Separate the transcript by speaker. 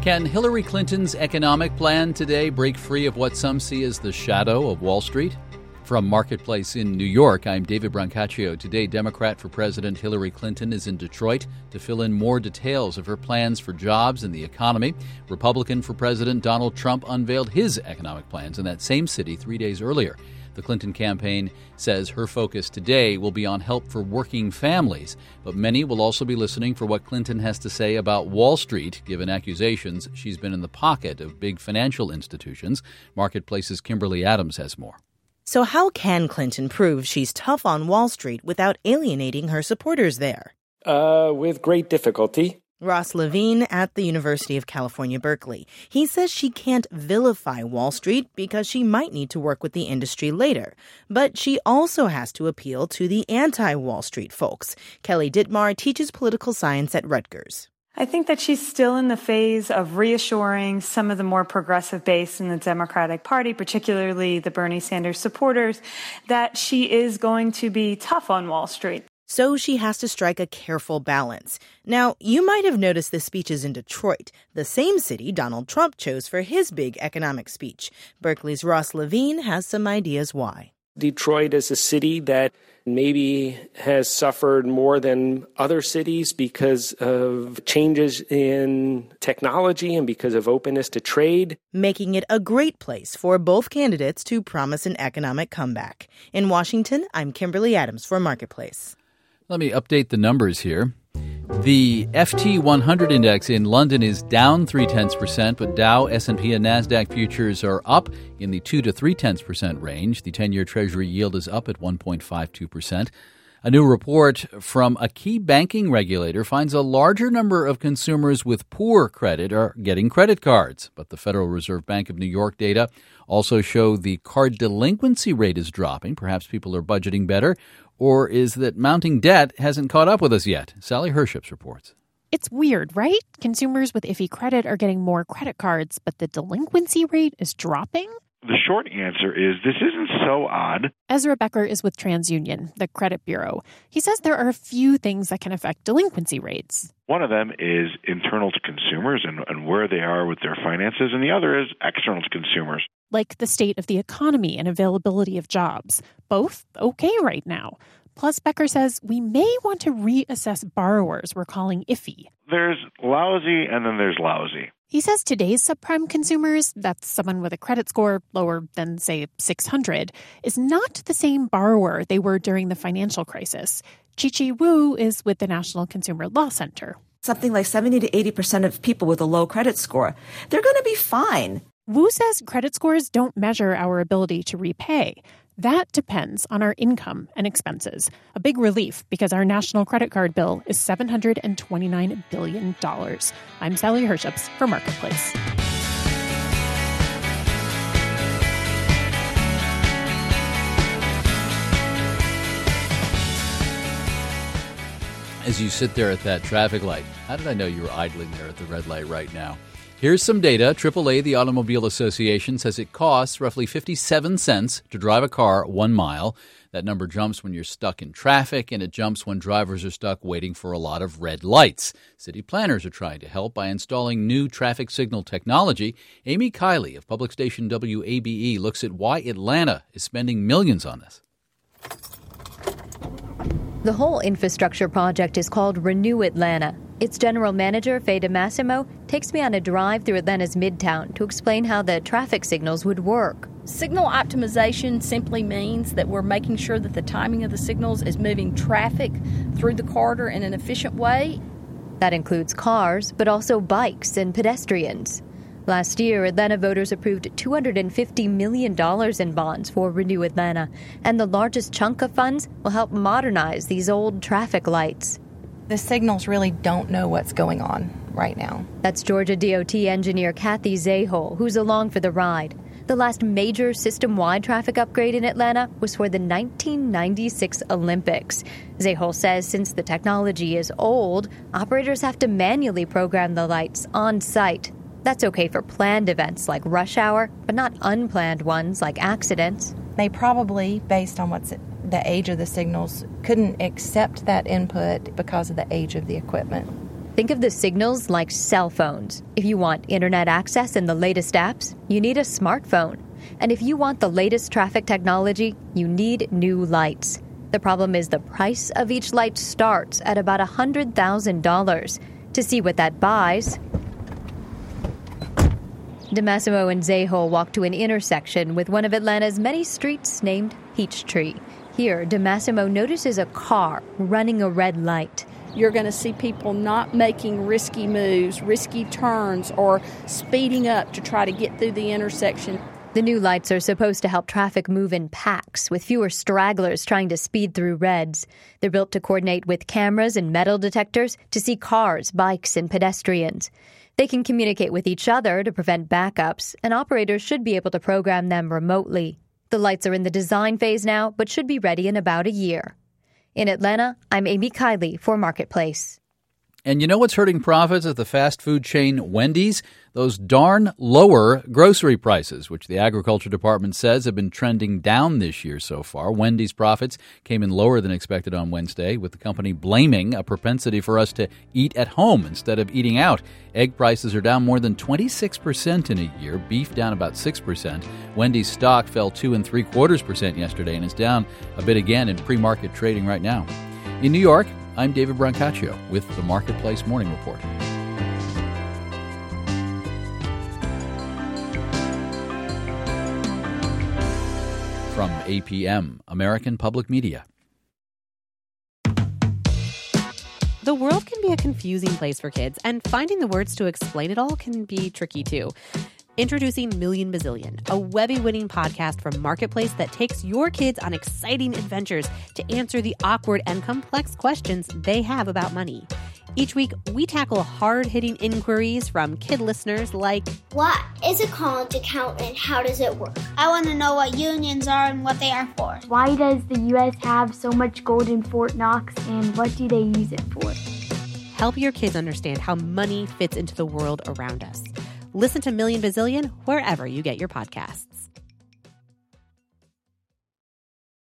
Speaker 1: Can Hillary Clinton's economic plan today break free of what some see as the shadow of Wall Street? From Marketplace in New York, I'm David Brancaccio. Today, Democrat for President Hillary Clinton is in Detroit to fill in more details of her plans for jobs and the economy. Republican for President Donald Trump unveiled his economic plans in that same city 3 days earlier. The Clinton campaign says her focus today will be on help for working families, but many will also be listening for what Clinton has to say about Wall Street, given accusations she's been in the pocket of big financial institutions. Marketplace's Kimberly Adams has more.
Speaker 2: So how can Clinton prove she's tough on Wall Street without alienating her supporters there?
Speaker 3: With great difficulty.
Speaker 2: Ross Levine at the University of California, Berkeley. He says she can't vilify Wall Street because she might need to work with the industry later. But she also has to appeal to the anti-Wall Street folks. Kelly Dittmar teaches political science at Rutgers.
Speaker 4: I think that she's still in the phase of reassuring some of the more progressive base in the Democratic Party, particularly the Bernie Sanders supporters, that she is going to be tough on Wall Street.
Speaker 2: So she has to strike a careful balance. Now, you might have noticed the speeches in Detroit, the same city Donald Trump chose for his big economic speech. Berkeley's Ross Levine has some ideas why.
Speaker 3: Detroit is a city that maybe has suffered more than other cities because of changes in technology and because of openness to trade,
Speaker 2: making it a great place for both candidates to promise an economic comeback. In Washington, I'm Kimberly Adams for Marketplace.
Speaker 1: Let me update the numbers here. The FT 100 index in London is down 0.3%, but Dow, S&P, and NASDAQ futures are up in the 2 to 0.3% range. The 10-year Treasury yield is up at 1.52%. A new report from a key banking regulator finds a larger number of consumers with poor credit are getting credit cards. But the Federal Reserve Bank of New York data also show the card delinquency rate is dropping. Perhaps people are budgeting better. Or is that mounting debt hasn't caught up with us yet? Sally Herships reports.
Speaker 5: It's weird, right? Consumers with iffy credit are getting more credit cards, but the delinquency rate is dropping?
Speaker 6: The short answer is this isn't so odd.
Speaker 5: Ezra Becker is with TransUnion, the credit bureau. He says there are a few things that can affect delinquency rates.
Speaker 6: One of them is internal to consumers and where they are with their finances, and the other is external to consumers.
Speaker 5: Like the state of the economy and availability of jobs. Both okay right now. Plus, Becker says we may want to reassess borrowers we're calling iffy.
Speaker 6: There's lousy and then there's lousy.
Speaker 5: He says today's subprime consumers, that's someone with a credit score lower than, say, 600, is not the same borrower they were during the financial crisis. Chi-Chi Wu is with the National Consumer Law Center.
Speaker 7: Something like 70 to 80% of people with a low credit score, they're going to be fine.
Speaker 5: Wu says credit scores don't measure our ability to repay. That depends on our income and expenses. A big relief because our national credit card bill is $729 billion. I'm Sally Herships for Marketplace.
Speaker 1: As you sit there at that traffic light, how did I know you were idling there at the red light right now? Here's some data. AAA, the Automobile Association, says it costs roughly 57 cents to drive a car 1 mile. That number jumps when you're stuck in traffic, and it jumps when drivers are stuck waiting for a lot of red lights. City planners are trying to help by installing new traffic signal technology. Amy Kiley of public station WABE looks at why Atlanta is spending millions on this.
Speaker 8: The whole infrastructure project is called Renew Atlanta. Its general manager, Faye DeMassimo, takes me on a drive through Atlanta's Midtown to explain how the traffic signals would work.
Speaker 9: Signal optimization simply means that we're making sure that the timing of the signals is moving traffic through the corridor in an efficient way.
Speaker 8: That includes cars, but also bikes and pedestrians. Last year, Atlanta voters approved $250 million in bonds for Renew Atlanta, and the largest chunk of funds will help modernize these old traffic lights.
Speaker 10: The signals really don't know what's going on right now.
Speaker 8: That's Georgia DOT engineer Kathy Zahol, who's along for the ride. The last major system-wide traffic upgrade in Atlanta was for the 1996 Olympics. Zahol says since the technology is old, operators have to manually program the lights on site. That's okay for planned events like rush hour, but not unplanned ones like accidents.
Speaker 10: They probably, based on what's the age of the signals, couldn't accept that input because of the age of the equipment.
Speaker 8: Think of the signals like cell phones. If you want internet access and the latest apps, you need a smartphone. And if you want the latest traffic technology, you need new lights. The problem is the price of each light starts at about $100,000. To see what that buys, DeMassimo and Zahol walk to an intersection with one of Atlanta's many streets named Peachtree. Here, DeMassimo notices a car running a red light.
Speaker 9: You're going to see people not making risky moves, risky turns, or speeding up to try to get through the intersection.
Speaker 8: The new lights are supposed to help traffic move in packs, with fewer stragglers trying to speed through reds. They're built to coordinate with cameras and metal detectors to see cars, bikes, and pedestrians. They can communicate with each other to prevent backups, and operators should be able to program them remotely. The lights are in the design phase now, but should be ready in about a year. In Atlanta, I'm Amy Kiley for Marketplace.
Speaker 1: And you know what's hurting profits at the fast food chain Wendy's? Those darn lower grocery prices, which the Agriculture Department says have been trending down this year so far. Wendy's profits came in lower than expected on Wednesday, with the company blaming a propensity for us to eat at home instead of eating out. Egg prices are down more than 26% in a year, beef down about 6%. Wendy's stock fell 2.75% yesterday and is down a bit again in pre-market trading right now. In New York, I'm David Brancaccio with the Marketplace Morning Report. From APM, American Public Media.
Speaker 11: The world can be a confusing place for kids, and finding the words to explain it all can be tricky too. Introducing Million Bazillion, a Webby-winning podcast from Marketplace that takes your kids on exciting adventures to answer the awkward and complex questions they have about money. Each week, we tackle hard-hitting inquiries from kid listeners like,
Speaker 12: what is a college account and how does it work? I want to know what unions are and what they are for.
Speaker 13: Why does the U.S. have so much gold in Fort Knox, and what do they use it for?
Speaker 11: Help your kids understand how money fits into the world around us. Listen to Million Bazillion wherever you get your podcasts.